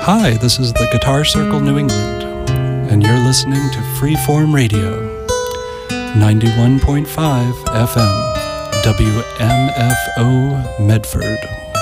Hi, this is the Guitar Circle New England, and you're listening to Freeform Radio, 91.5 FM, WMFO Medford.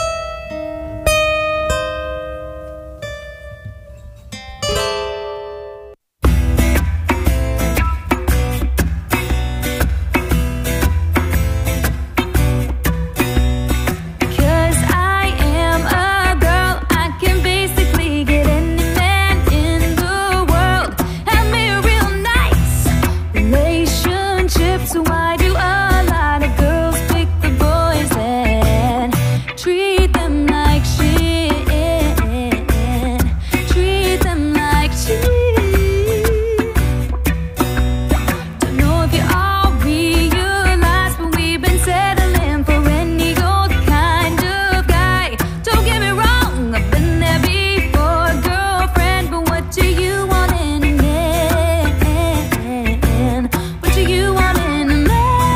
Why do a lot of girls pick the boys and treat them like shit? Treat them like shit. Don't know if you all realize, but we've been settling for any old kind of guy. Don't get me wrong, I've been there before, girlfriend, but what do you want in a man? What do you want in a man?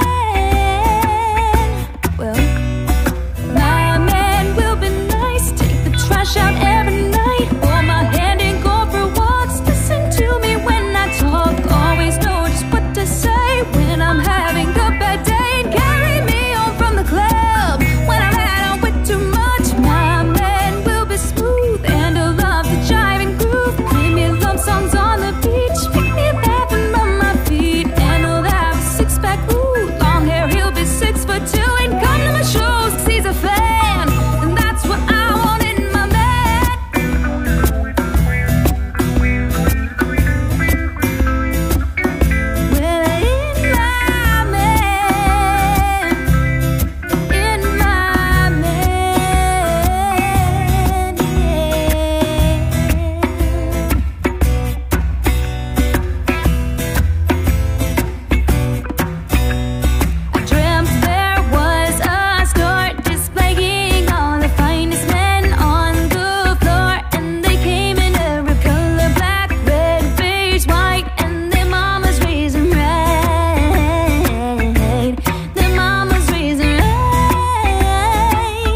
Well, my man will be nice, take the trash out every night, hold my hand and go for walks, listen to me when I talk, always know just what to say when I'm having a bad day, and carry me home from the club when I've had on with too much. My man will be smooth and he'll love to jive and groove, play me love songs on the beach, pick me up and rub my feet, and he'll have a six-pack, ooh, long hair, he'll be 6'2", and come to my shows 'cause he's a fan, and that's what I want in my man. Well, in my man, in my man, I dreamt there was a store displaying all the finest men on the floor, and they came in every color, black, red, beige, white, and their mamas raising right. Their mamas raising right.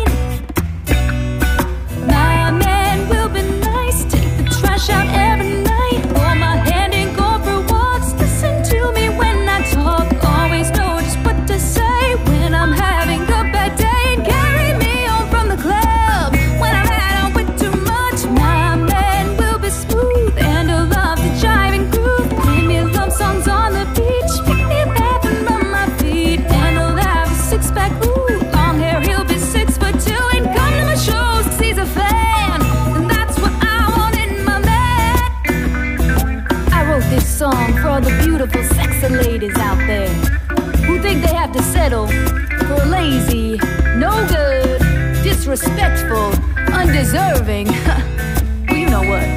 My man will be nice, take the trash out every night, hold my hand and go for walks, listen to me when I talk, always know just what to say when I'm having a bad day, and carry me home from the club when I've had on with too much. My man will be smooth and he'll love to jive and groove, play me love songs on the beach, pick me up and rub my feet, and he'll have a six-pack, ooh, long hair, he'll be 6'2", and come to my shows 'cause he's a fan, and that's what I want in my man. I wrote this song for all the beautiful, sexy ladies out there who think they have to settle for lazy, no good, disrespectful, undeserving. Well, you know what.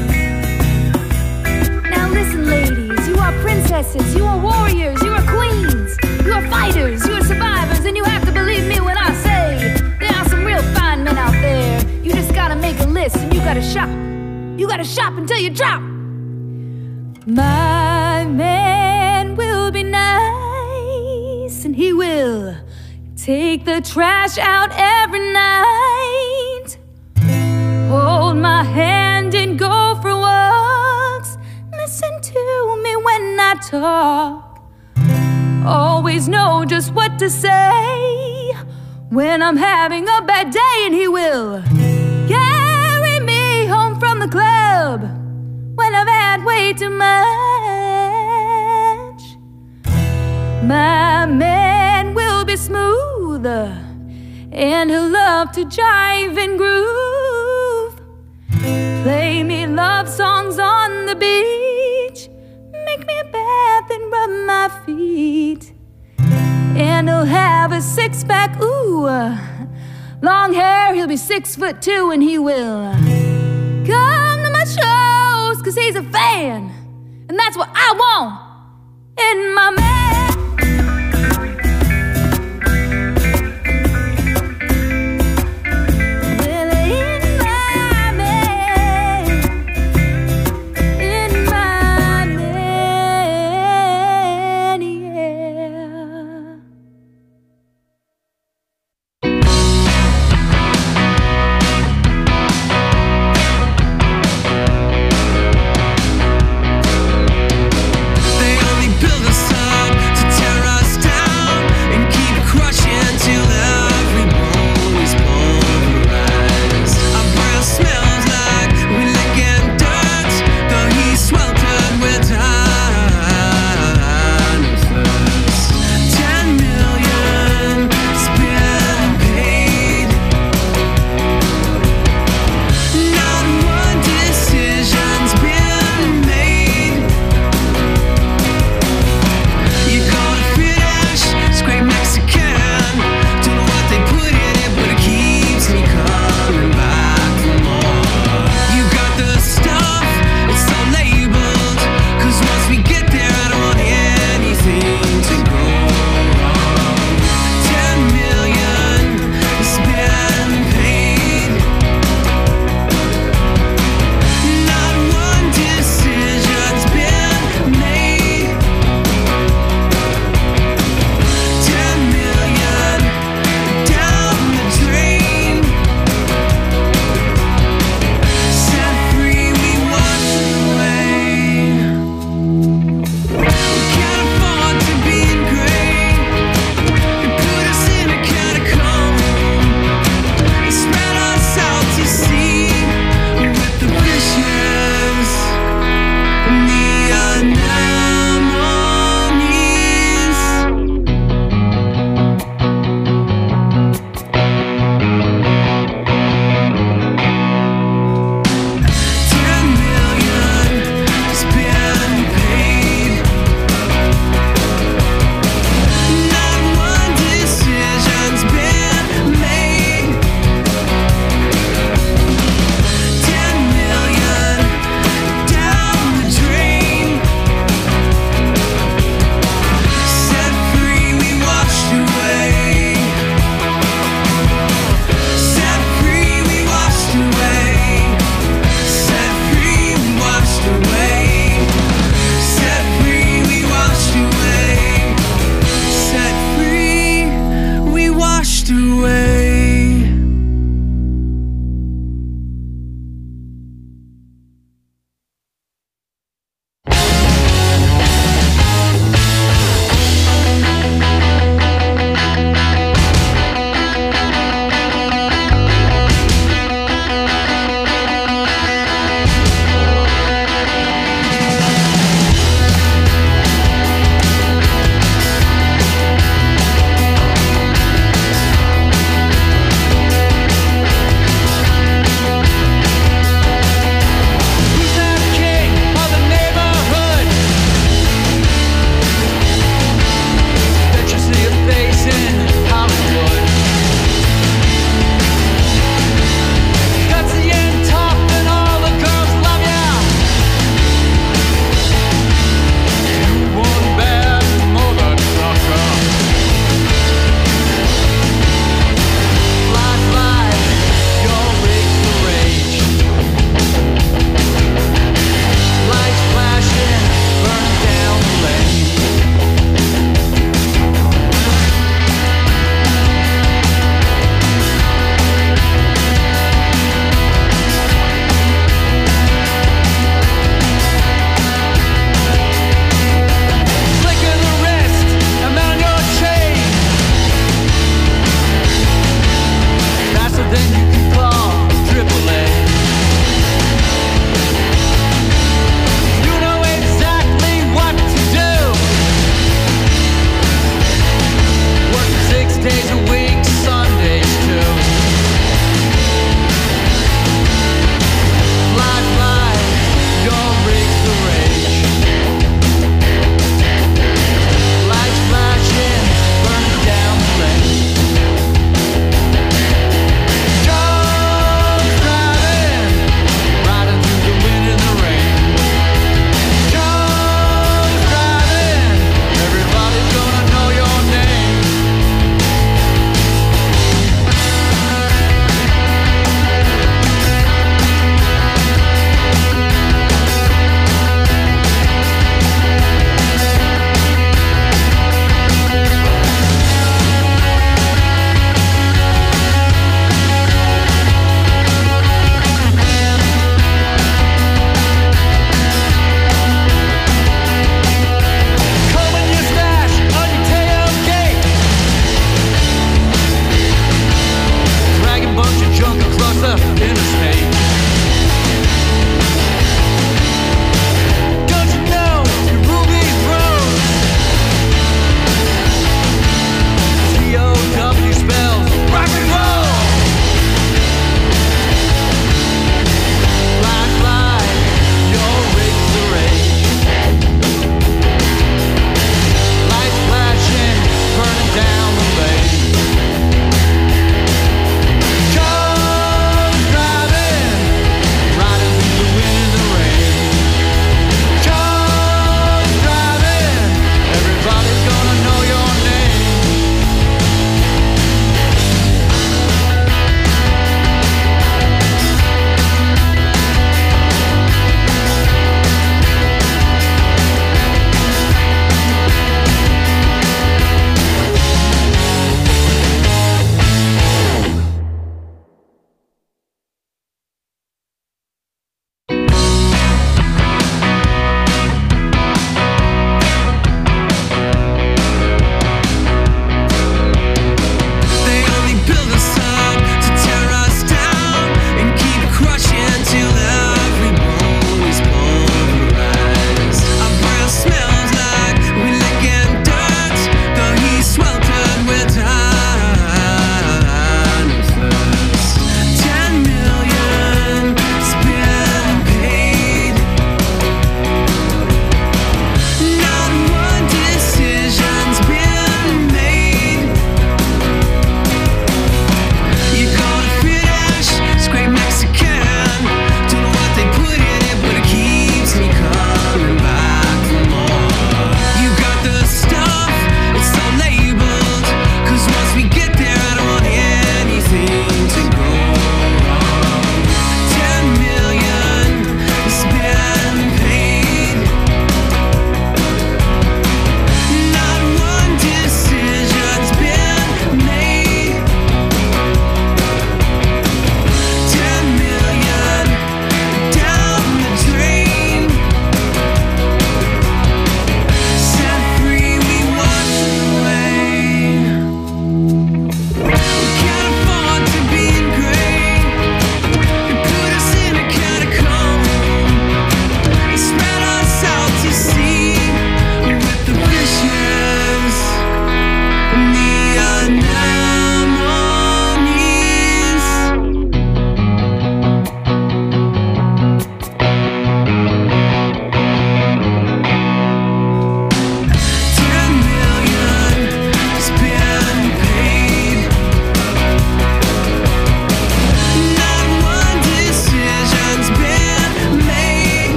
Now listen, ladies, you are princesses, you are warriors, you are queens, you are fighters, you are survivors, and you have to believe me when I say there are some real fine men out there. You just gotta make a list and you gotta shop. You gotta shop until you drop. My man will be nice, and he will take the trash out every night, hold my hand and go for walks, listen to me when I talk, always know just what to say when I'm having a bad day, and he will carry me home from the club when I've had way too much. My man will be smooth and he'll love to jive and groove, play me love songs on the beach, make me a bath and rub my feet, and he'll have a six-pack, ooh, long hair, he'll be 6'2", and he will come to my shows 'cause he's a fan, and that's what I want in my man. Well, in my man, in my man, yeah.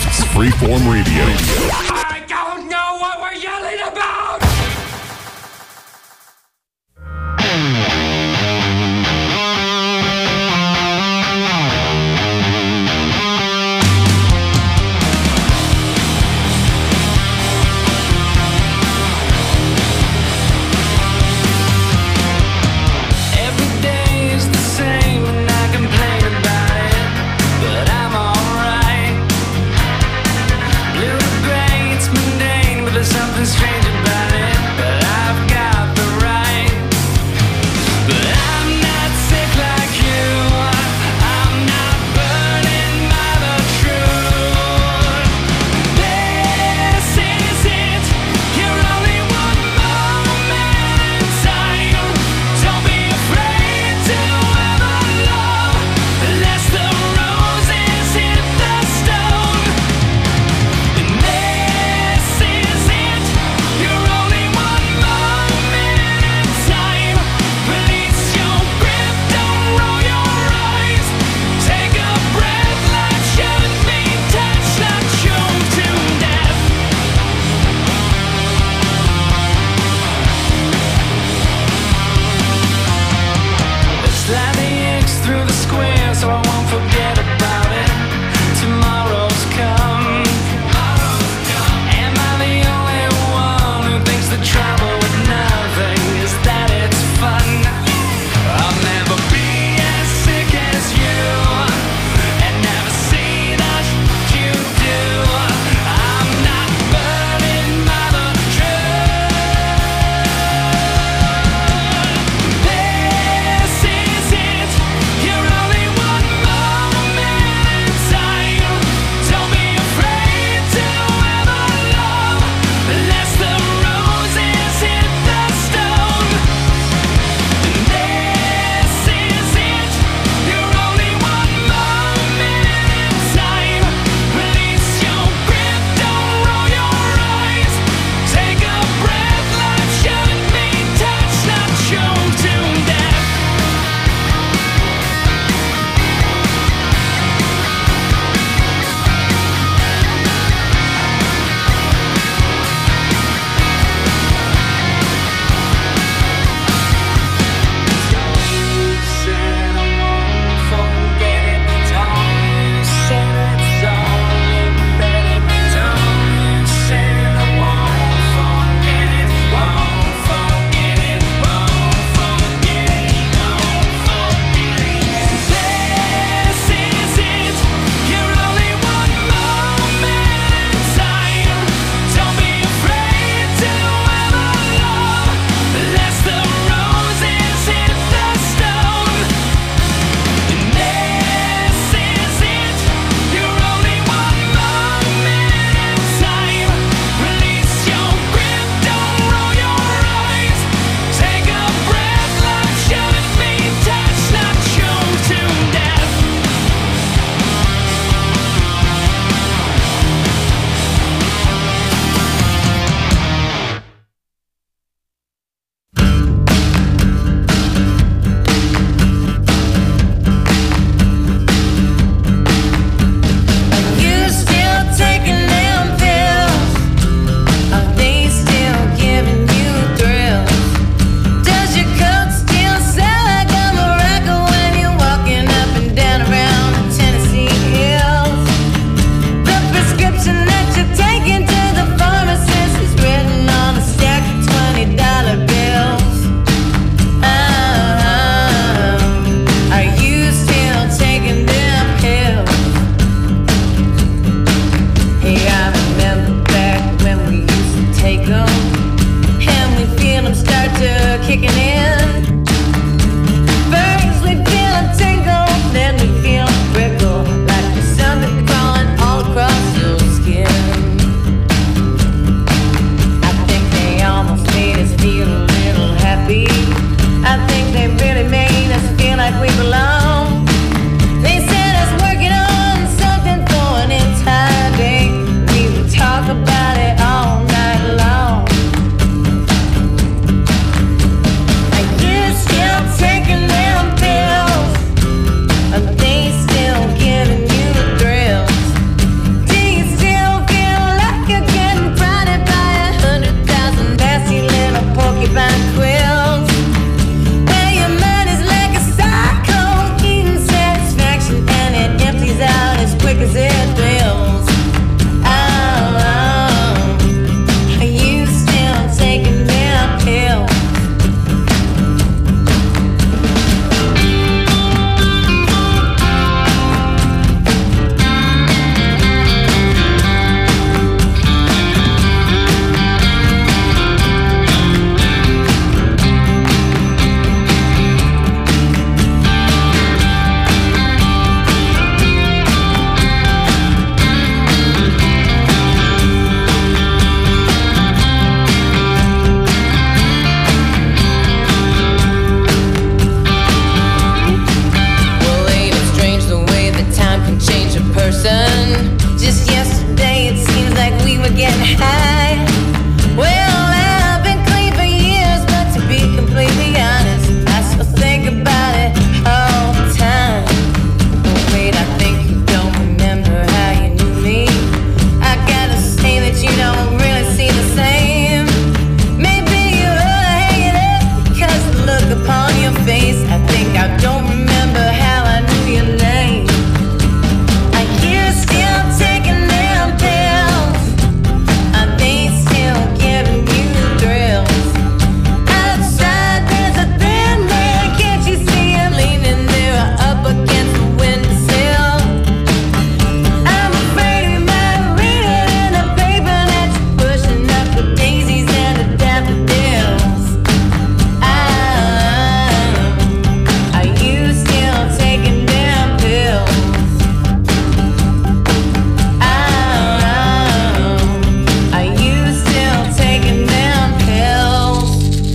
It's Freeform Radio. I don't know what we're yelling about! Blue grades getting high. Well, I've been clean for years, but to be completely honest, I still think about it all the time. Oh, wait, I think you don't remember how you knew me. I gotta say that you don't really see the same. Maybe you ought to hang it up, because the look upon your face, I think I don't remember how I knew your name. Are you still taking them pills? Are they still giving you thrills? Outside there's a thin man, can't you see him leaning there up against the windowsill? I'm afraid he might read it in the paper that you're pushing up the daisies and the daffodils. Are you still taking them pills? Are you still taking them pills?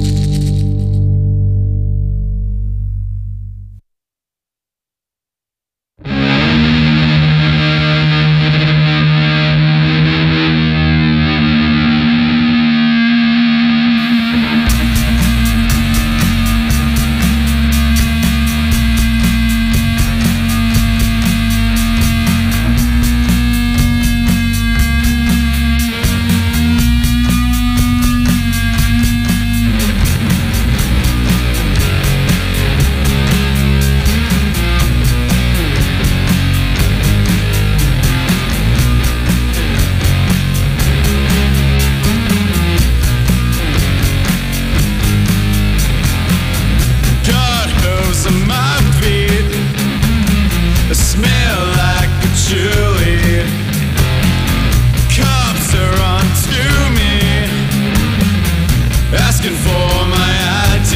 Got hooves on my feet, smell like patchouli. Cops are onto me, asking for my ID.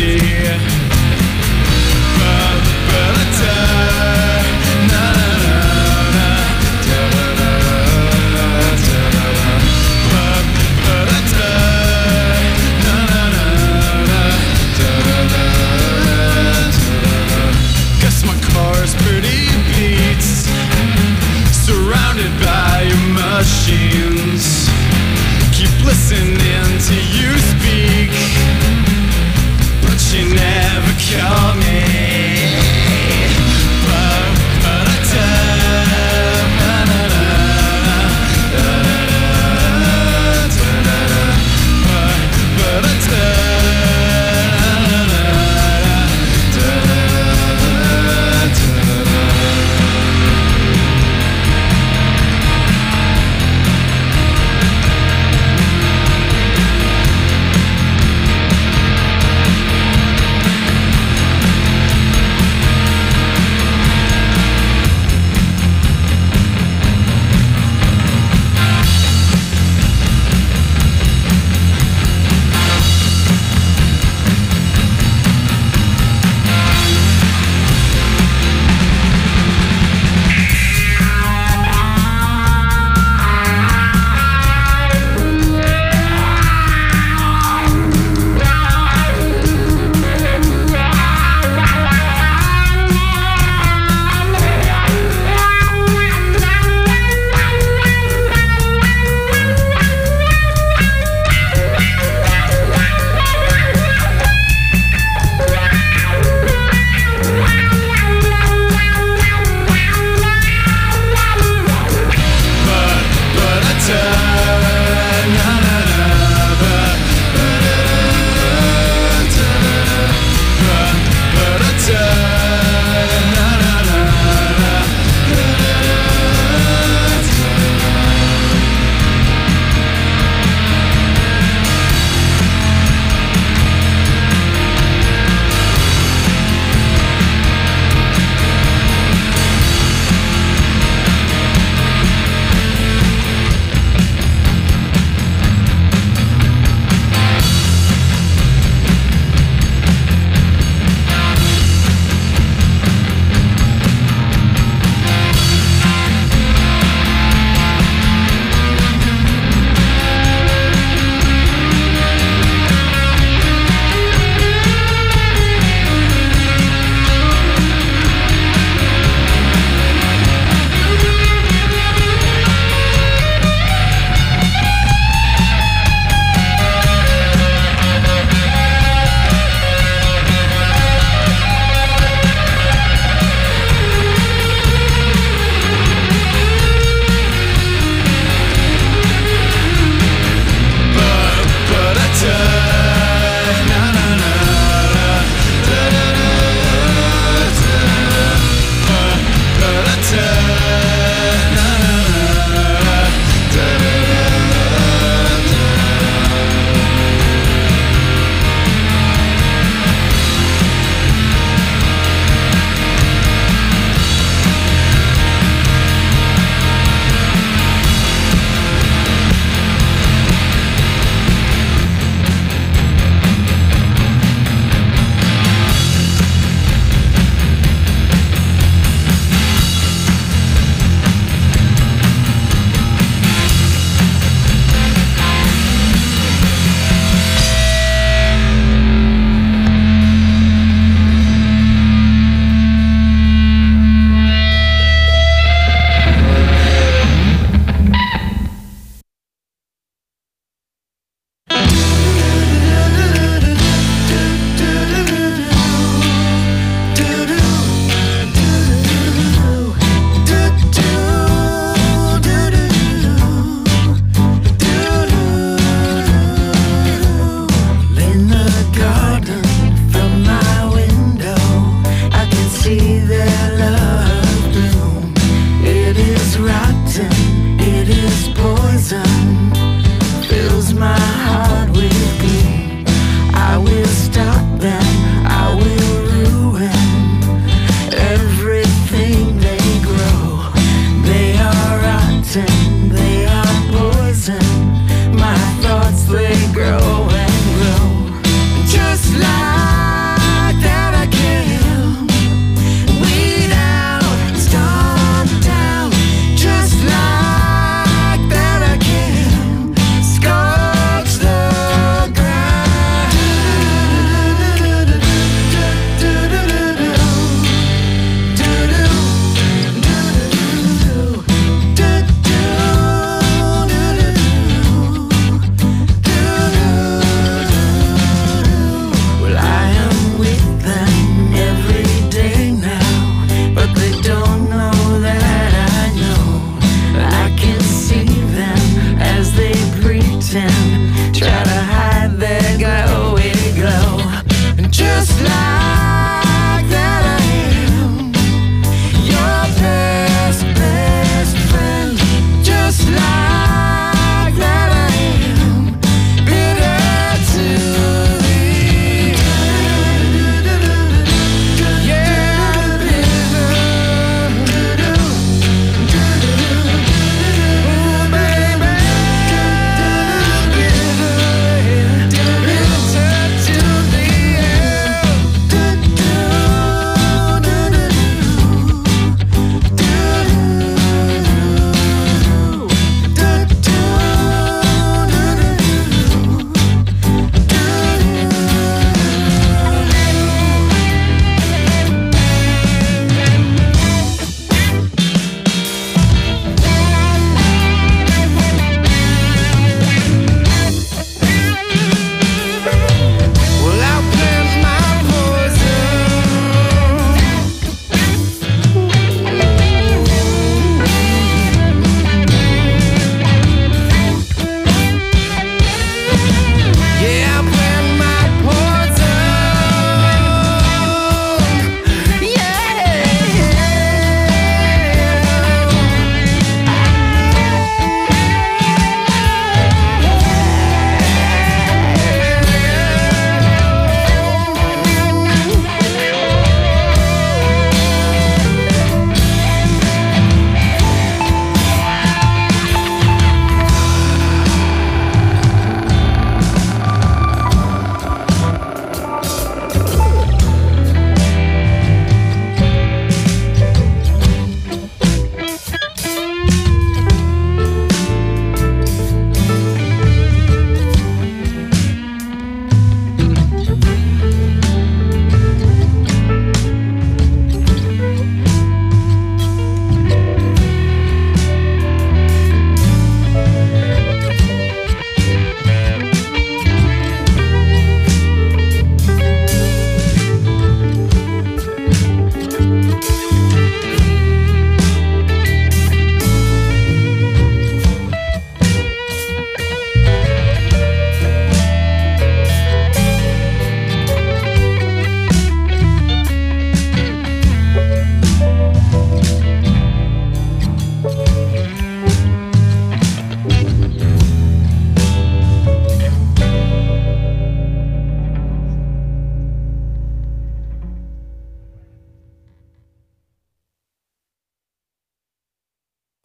Guess my car's pretty beats, surrounded by your machines. Keep listening to you speak, but you never call me.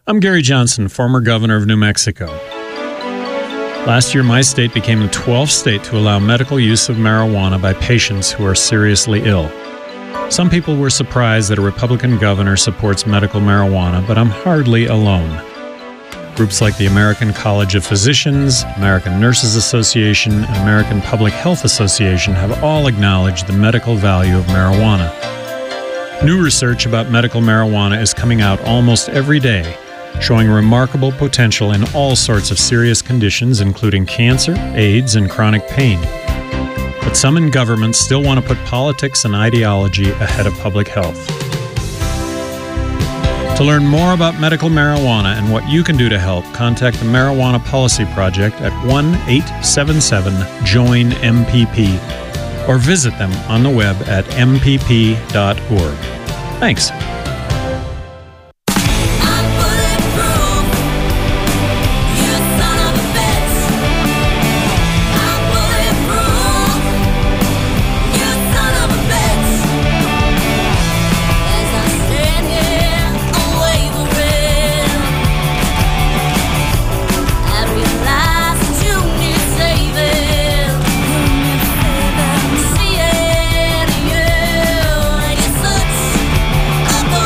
I'm Gary Johnson, former governor of New Mexico. Last year, my state became the 12th state to allow medical use of marijuana by patients who are seriously ill. Some people were surprised that a Republican governor supports medical marijuana, but I'm hardly alone. Groups like the American College of Physicians, American Nurses Association, and American Public Health Association have all acknowledged the medical value of marijuana. New research about medical marijuana is coming out almost every day, showing remarkable potential in all sorts of serious conditions, including cancer, AIDS, and chronic pain. But some in government still want to put politics and ideology ahead of public health. To learn more about medical marijuana and what you can do to help, contact the Marijuana Policy Project at 1-877-JOIN-MPP or visit them on the web at mpp.org. Thanks. Such a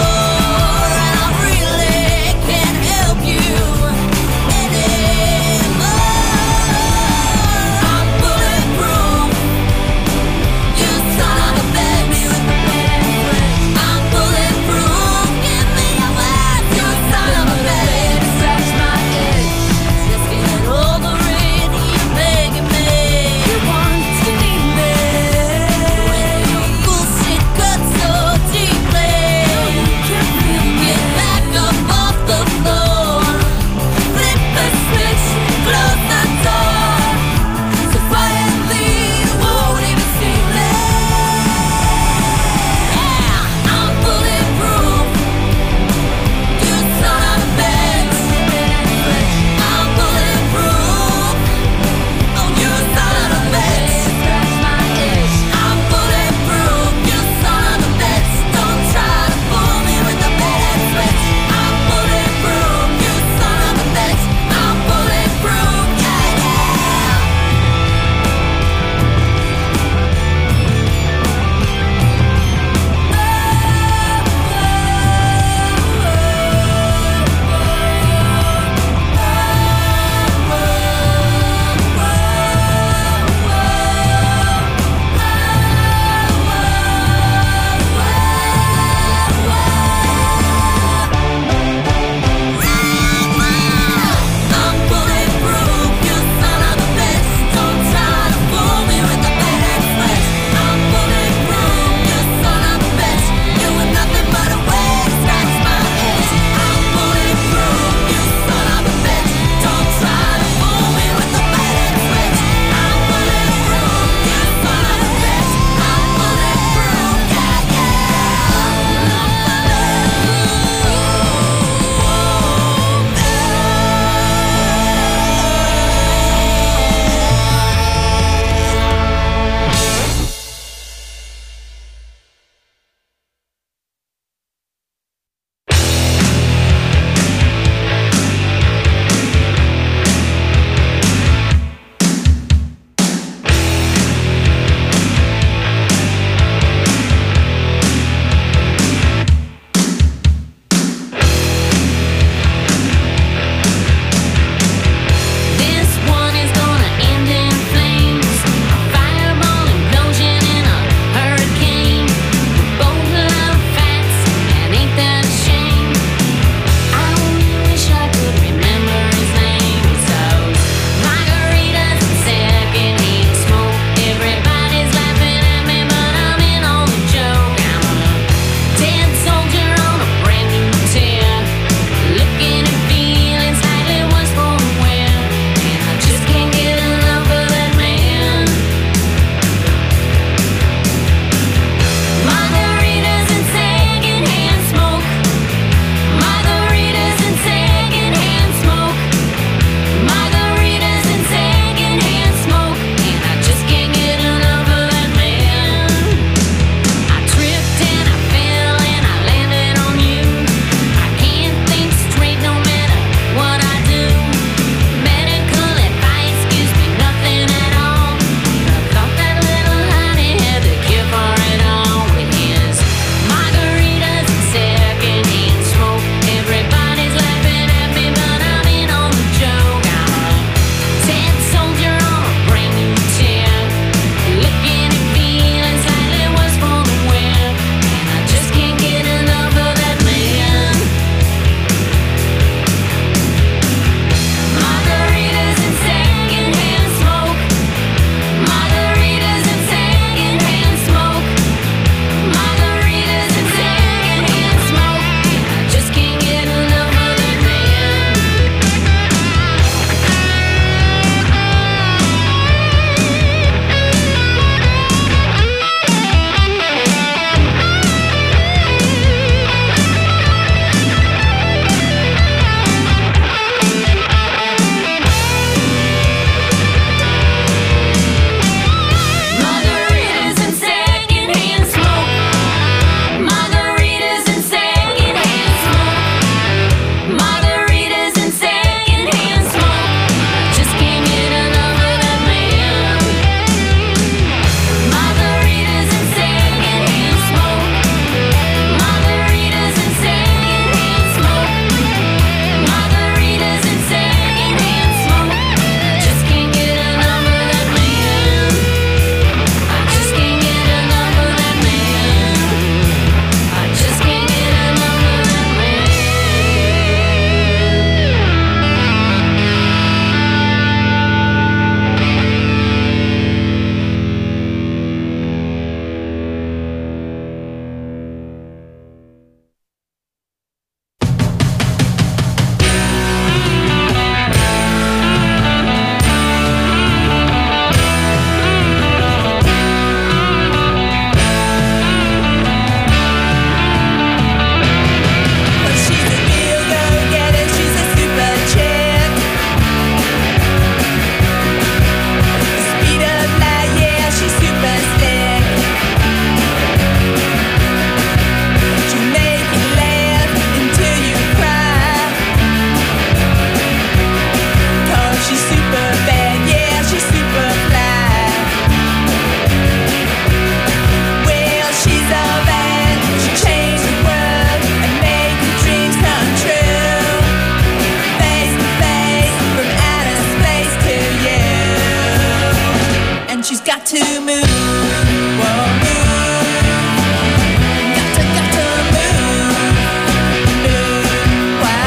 move. Whoa, move. Got to move. Move. Why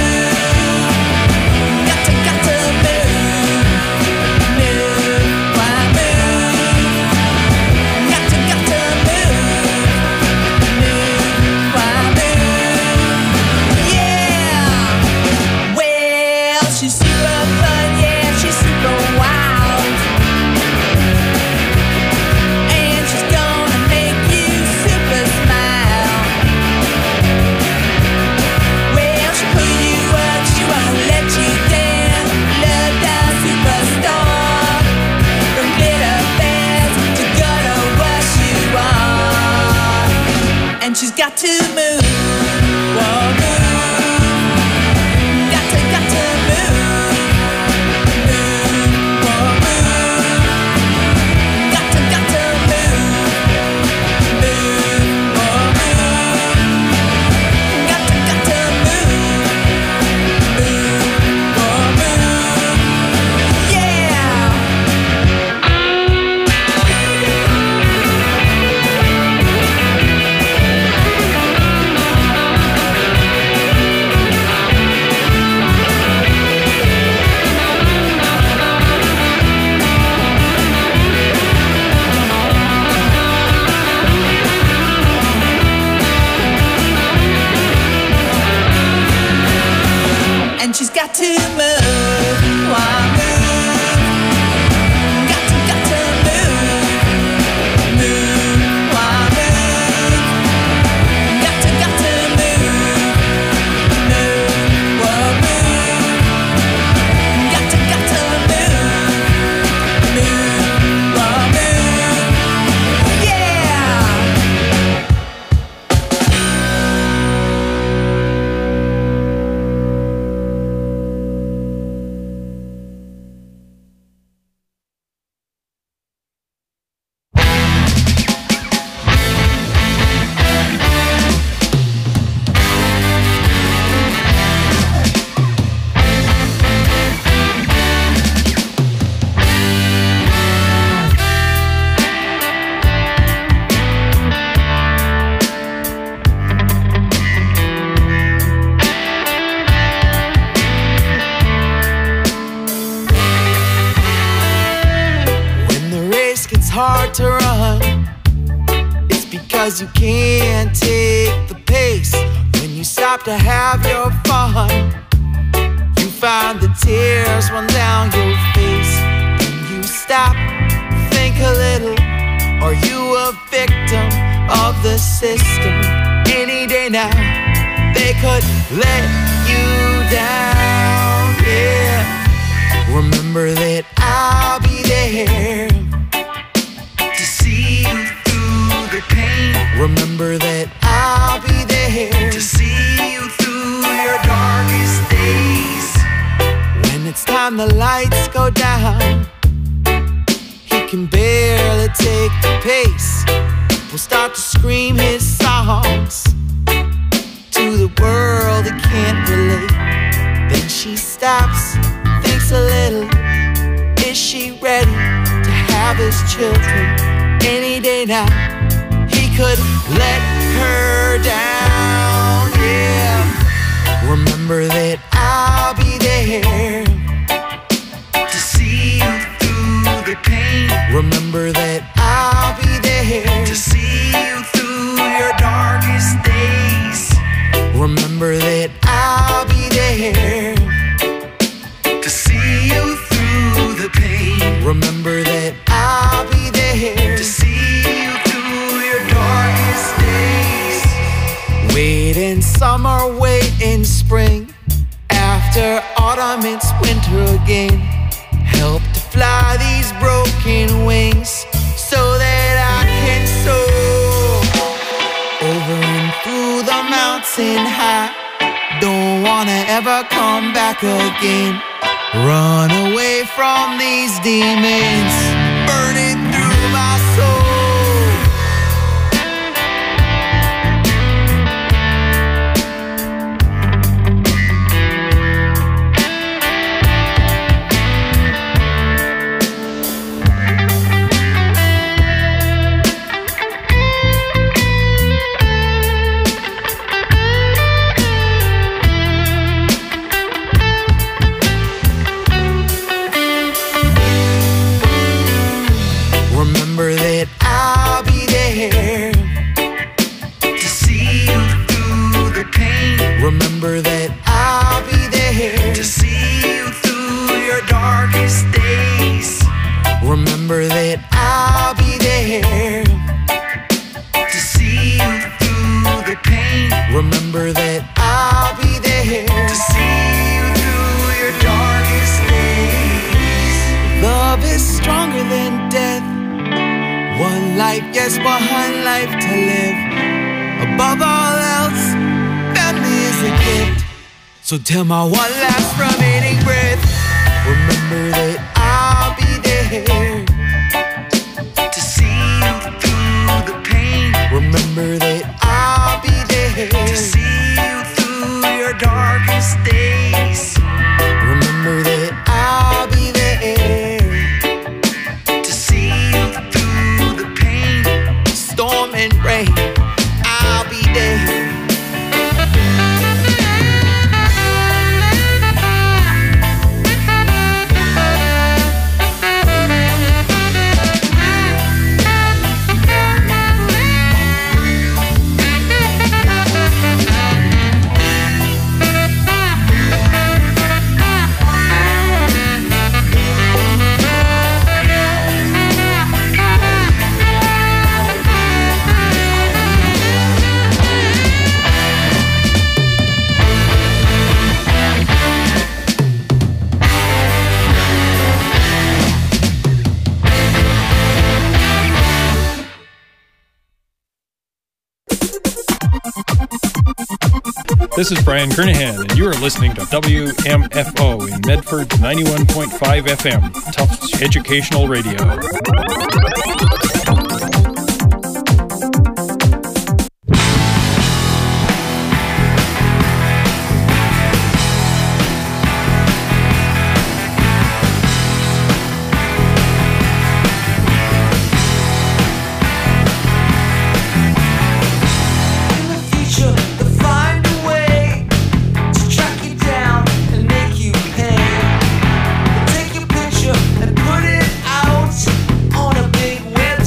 move? Got to move. Move. Why move? Got to move. Move. Why move? Yeah. Well, she's super fun, yeah, she's super wild. And she's gonna make you super smile. Well, she'll pull you up, she won't let you down. Love down superstar. From glitter fast to gonna rush you on. And she's got to move. Whoa, move. Got to move. Move. Whoa, move. Got to move. Move. Whoa, move. Got to move. Move. Whoa, move. Yeah. And she's got to move. Why move? Got to move. Move. Why move? Got to move. Move. Whoa, move. Got to move. Move. Whoa, move. Yeah. When the race gets hard to run, it's because you can't take the pace. When you stop to have your fun, you find the tears run down your face. When you stop, think a little. Are you a victim of the system? Any day now, they could let you down, yeah. Remember that I'll be there to see you through the pain. Remember that I'll be there to see you through your darkest days. When it's time the lights go down, he can barely take the pace. People start to scream his songs to the world that can't relate. Then she stops, thinks a little. Is she ready to have his children? Any day now, he could let her down, yeah. Remember that I'll be there to see you through the pain. Remember that I'll be there to see you through your darkest days. Remember that I'll be there to see you through the pain. Remember that I'll be there to see you through your darkest days. Wait in summer, wait in spring. After autumn, it's winter again. Help to fly these broken wings so that I can soar over and through the mountain high. Don't wanna ever come back again. Run away from these demons burning through my soul. darkest days. Remember that I'll be there to see you through the pain. Remember that I'll be there to see you through your darkest days. Love is stronger than death. One life, yes, one life to live. Above all else, family is a gift. So till my one last remaining breath, remember that I'll be there to see you through the pain. Remember that I'll be there to see you through your darkest days. Remember that I'll be there to see you through the pain. Storm and rain, I'll be there. This is Brian Kernahan, and you are listening to WMFO in Medford 91.5 FM, Tufts Educational Radio. Take your picture and put it out on a big web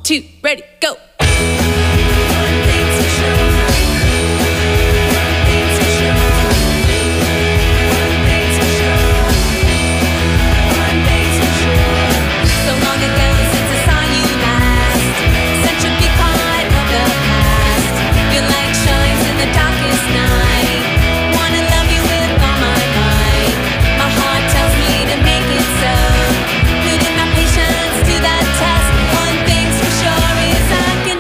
2, ready, go. Putting my patience to that test. One thing's for sure is I can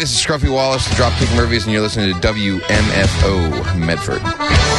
this is Scruffy Wallace, the Dropkick Murphys, and you're listening to WMFO Medford.